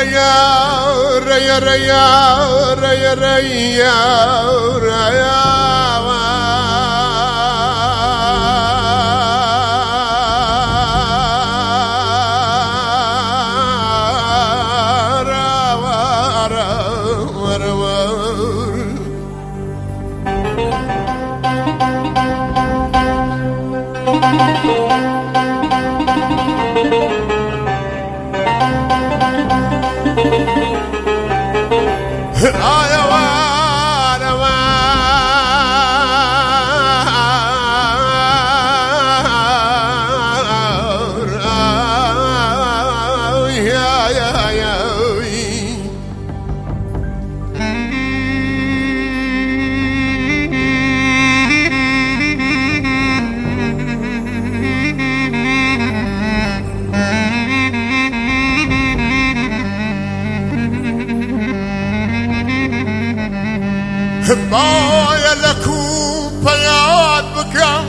بايا لكم بياض بكم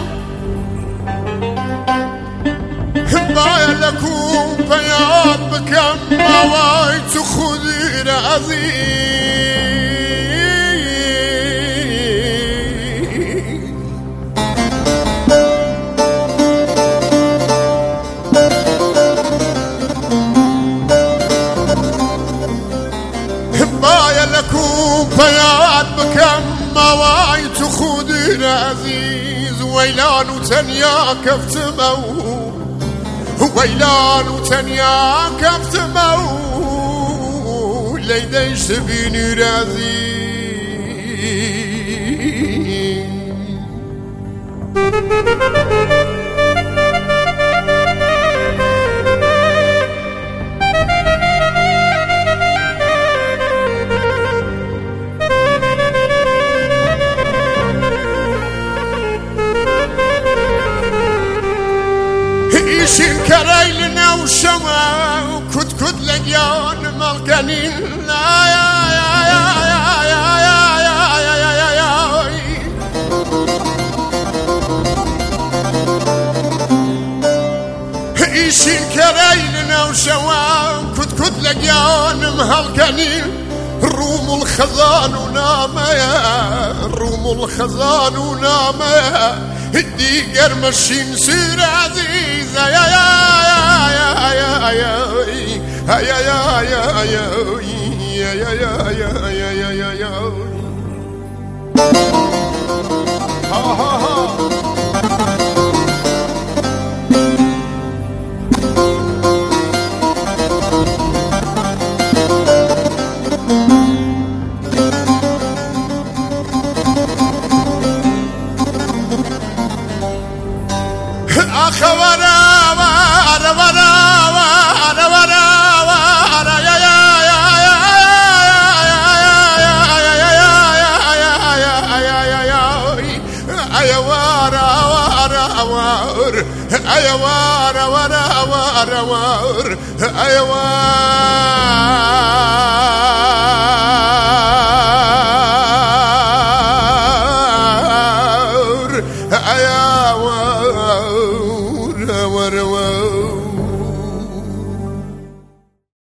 بايا لكم بياض بكم موايت خذي عزيز بايا لكم بياض بكم موايت خذي عزيز ويلان وتنيا كفتمو ويلان وتنيا كفتمو ليديش تبيني رازي شين كرايلنا وشما وكد كد لقيان مالقانين لا يا يا يا يا يا يا يا يا يا يا شين كرايلنا وشما وكد كد لقيان مالقانين روم الخزان وناميا روم الخزان وناميا الديقر مشين سير عزيزة يا يا يا يا يا يا يا يا يا يا يا يا يا يا يا يا ها ها ها ورا ورا ورا ورا ورا ورا يا يا يا يا يا ورا ورا ور يا ورا ورا ورا ور يا ور